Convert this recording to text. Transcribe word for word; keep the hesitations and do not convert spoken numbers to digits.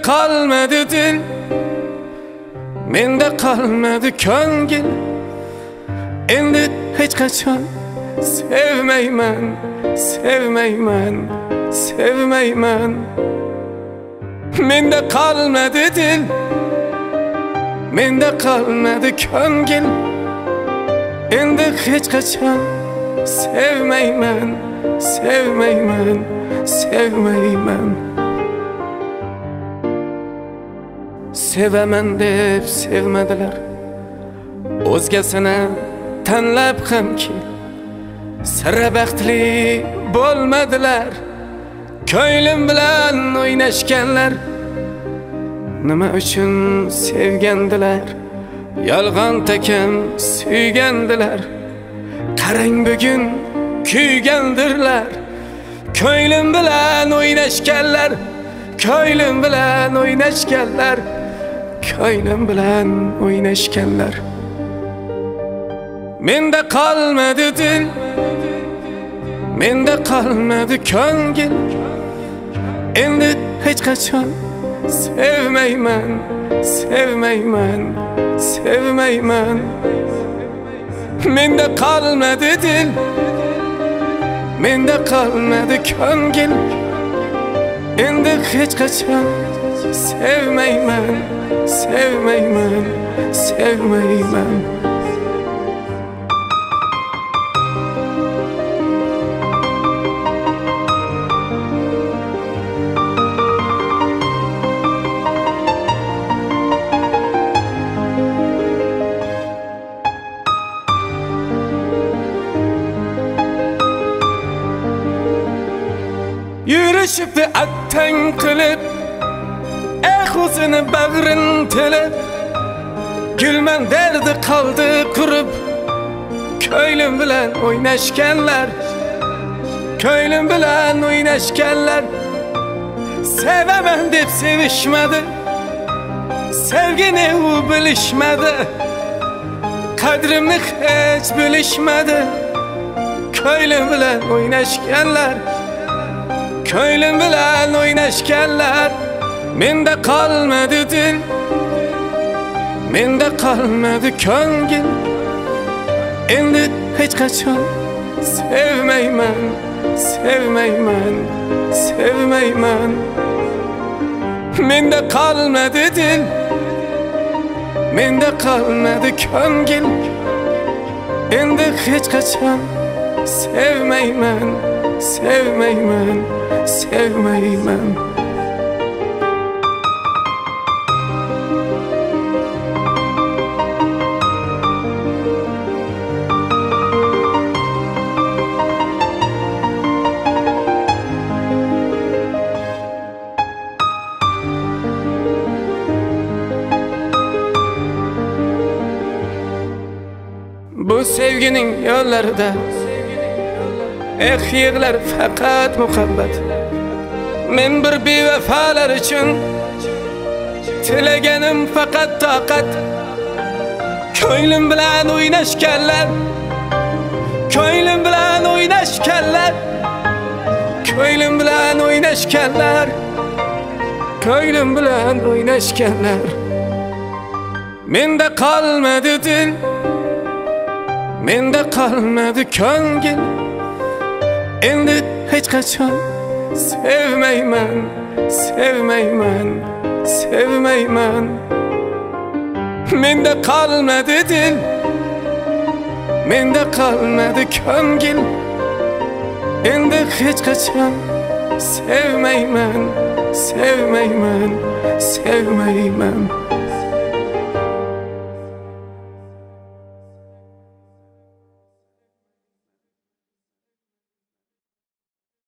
qolmadi dil, menda qolmadi ko'ngil. Endi hech qachon sevmayman, sevmayman, sevmayman. Menda qolmadi dil, menda qolmadi ko'ngil. Endi hech qachon sevmayman, sevmayman, sevmayman. Sevaman deb sevmadilar, o'zgasini tanlab hamki sira baxtli bo'lmadilar. Ko'nglim bilan o'ynashganlar nima uchun sevgandilar? Yolg'on takam suygandilar. Qarang bugun kuygandirlar. Ko'nglim bilan o'ynashganlar, ko'nglim bilan o'ynashganlar, ko'nglim bilan o'ynashganlar. Menda qolmadi dil, menda qolmadi ko'ngil. Endi hech qachon sevmayman, sevmayman, sevmayman. Menda qolmadi dil, menda qolmadi ko'ngil. Endi hech qachon sevmayman, sevmayman, sevmayman. Yürüşüp attang qilib, eh o'zini bag'rin tilib, gulman derdi qoldi qurib. Ko'nglim bilan o'ynashganlar, ko'nglim bilan o'ynashganlar. Sevaman deb sevishmadi, sevgini u bilishmadi. Qadrimni hech bilishmadi. Ko'nglim bilan o'ynashganlar, ko'nglim bilan o'ynashganlar. Menda qolmadi dil, menda qolmadi ko'ngil. Endi hech qachon sevmayman, sevmayman, sevmayman. Menda qolmadi dil, menda qolmadi ko'ngil. Endi hech qachon sevmayman, sevmayman, sevmayman. Bu sevginin yollarida eh yig'lar faqat muhabbat. Men bir bevafolar uchun tilaganim faqat toqat. Ko'nglim bilan o'ynashganlar, ko'nglim bilan o'ynashganlar, ko'nglim bilan o'ynashganlar, ko'nglim bilan o'ynashganlar. Menda qolmadi dil, menda qolmadi ko'ngil. Endi hech qachon sevmayman, sevmayman, sevmayman. Menda qolmadi dil, menda qolmadi ko'ngil. Endi hech qachon sevmayman, sevmayman, sevmayman.